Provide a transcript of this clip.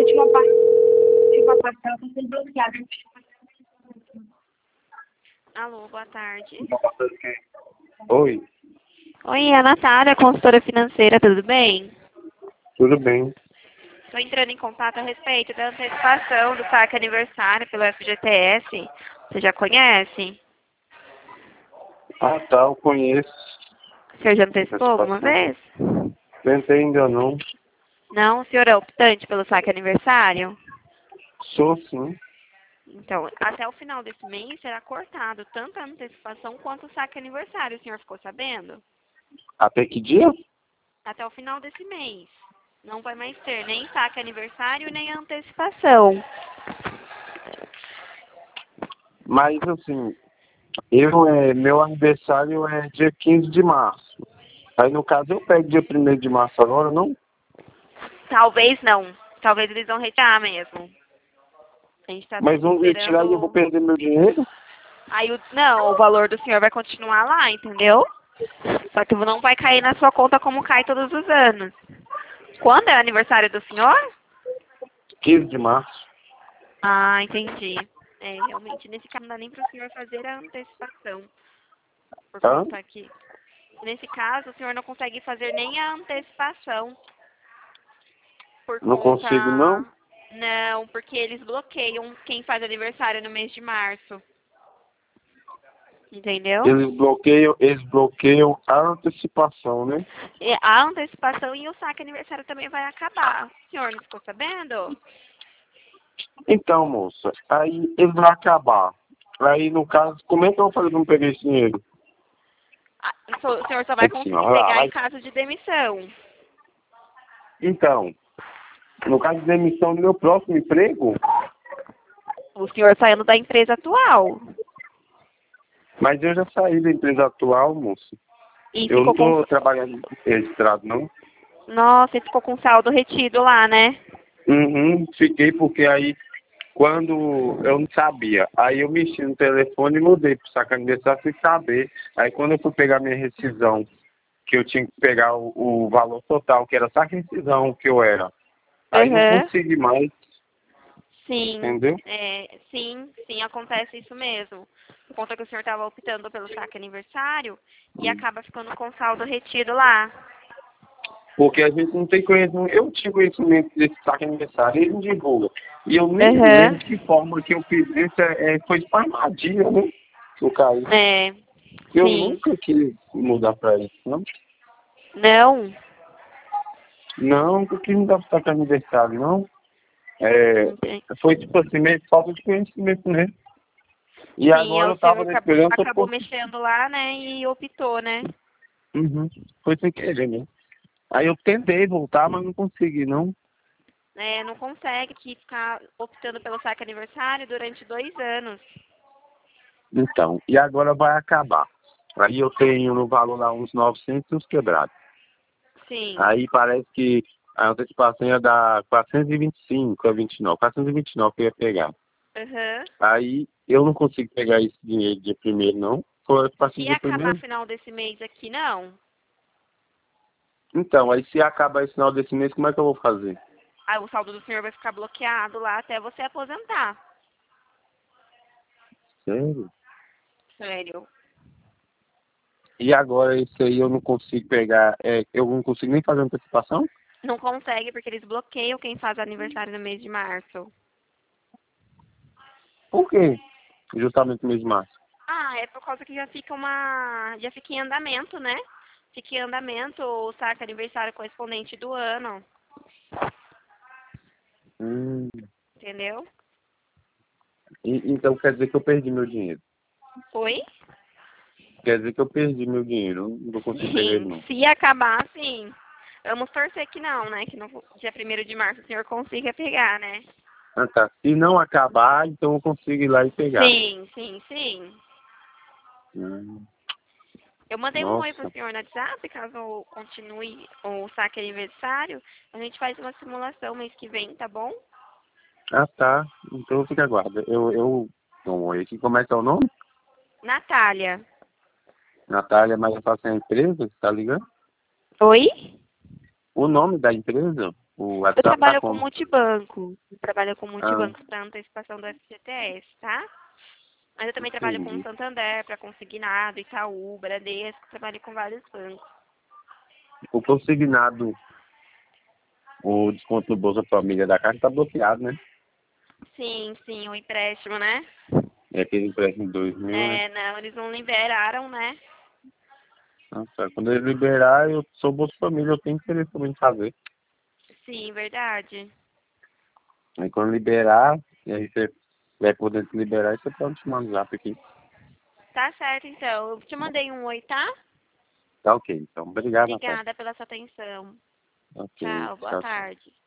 última parte ela tá sendo bloqueada. Alô, boa tarde. Oi, Oi, é a Natália, consultora financeira, tudo bem? tudo bem? Estou entrando em contato a respeito da antecipação do saque aniversário pelo FGTS. Você já conhece? Ah, tá, eu conheço. O senhor já antecipou alguma Antecipação. vez? Tentei ainda não. Não? O senhor é optante pelo saque aniversário? Sou sim. Então, até o final desse mês será cortado tanto a antecipação quanto o saque aniversário. O senhor ficou sabendo? Até que dia? Até o final desse mês. Não vai mais ter nem saque aniversário, nem antecipação. Mas assim, meu aniversário é dia 15 de março. Aí no caso eu pego dia 1º de março agora, não? Talvez não. Talvez eles vão retirar mesmo. A gente está Mas vão retirar e eu vou esperando. perder meu dinheiro? Aí não, o valor do senhor vai continuar lá, entendeu? Só que não vai cair na sua conta como cai todos os anos. Quando é o aniversário do senhor? 15 de março. Ah, entendi. É, realmente, nesse caso não dá nem para o senhor fazer a antecipação. Por Tá? conta que, nesse caso, o senhor não consegue fazer nem a antecipação. Por Não consigo não? conta. Não, porque eles bloqueiam quem faz aniversário no mês de março. Entendeu? Eles bloqueiam a antecipação, né? E a antecipação e o saque aniversário também vai acabar. O senhor não ficou sabendo? Então, moça, aí eles vão acabar. Aí no caso, como é que eu vou fazer pra não pegar esse dinheiro? Ah, o senhor só vai Assim, conseguir ó, lá, pegar em vai. caso de demissão. Então, no caso de demissão do meu próximo emprego, O senhor saindo da empresa atual. mas eu já saí da empresa atual, moço. E Eu não ficou com. tô trabalhando registrado, não. Nossa, e ficou com saldo retido lá, né? Uhum, fiquei porque aí, quando eu não sabia, aí eu mexi no telefone e mudei pro saco aniversário sem saber. Aí quando eu fui pegar minha rescisão, que eu tinha que pegar o valor total, que era só a rescisão que eu era. Aí não Aham. consegui mais, Sim, entendeu? sim, acontece isso mesmo. Por conta que o senhor estava optando pelo saque aniversário e acaba ficando com saldo retido lá. Porque a gente não tem conhecimento. Eu tinha conhecimento desse saque aniversário, ele não divulga. E eu nem Aham. lembro de que forma que eu fiz isso. Foi de armadilha, né? Que eu caí. É, Eu sim. nunca quis mudar pra isso, não. Não? Não, nunca quis mudar pro saque aniversário, não. É, Entendi. foi tipo assim, meio falta de conhecimento mesmo. E Sim, agora o eu senhor tava na esperança acabou por. mexendo lá, né, e optou, né? Uhum. Foi sem querer, né? Aí eu tentei voltar, mas não consegui, não. É, não consegue que ficar optando pelo saque aniversário durante 2 anos. Então, e agora vai acabar. Aí eu tenho no valor lá uns 900 e uns quebrados. Sim. Aí parece que a antecipação ia dar 425 a 29. 429 que eu ia pegar. Aham. Aí eu não consigo pegar esse dinheiro dia primeiro, não. Foi a partir Se dia acabar primeiro. final desse mês aqui, não. Então, aí se acabar esse final desse mês, como é que eu vou fazer? Aí o saldo do senhor vai ficar bloqueado lá até você aposentar. Sério? Sério. E agora isso aí eu não consigo pegar, eu não consigo nem fazer antecipação? Não consegue porque eles bloqueiam quem faz aniversário no mês de março. Por quê? Justamente no mês de março. Ah, é por causa que já fica em andamento, né? Fica em andamento o saque aniversário correspondente do ano, Hum. entendeu? Então quer dizer que eu perdi meu dinheiro. Oi? Quer dizer que eu perdi meu dinheiro. Eu não vou conseguir pegar ele, Sim, não. se acabar, sim. Vamos torcer que não, né? Que no dia 1º de março o senhor consiga pegar, né? Ah, tá. Se não acabar, então eu consigo ir lá e pegar. Sim. Hum. Eu mandei um oi pro Nossa. senhor no WhatsApp, caso continue o saque aniversário. A gente faz uma simulação mês que vem, tá bom? Ah, tá. Então fica aguarda. Bom, aqui como é que é o nome? Natália. Natália, mas eu faço a empresa, tá ligado? Oi? O nome da empresa? O Eu trabalho com como? multibanco. Eu trabalho com multibanco para antecipação do FGTS, tá? Mas eu também trabalho com Entendi. Santander, para Consignado, Itaú, Bradesco, trabalho com vários bancos. O consignado, o desconto do Bolsa Família da Caixa tá bloqueado, né? Sim, sim, o empréstimo, né? É aquele empréstimo de 2.000, né? É, não, eles não liberaram, né? Nossa, quando ele liberar, eu sou Bolsa Família, eu tenho interesse também em fazer. Sim, verdade. Aí quando liberar, e aí você vai poder se liberar, você pode te mandar um zap aqui. Tá certo, então. Eu te mandei um oi, tá? Tá ok, então. Obrigado, Natália. Obrigada pela sua atenção. Ok, Tchau, boa tchau, tchau. tarde.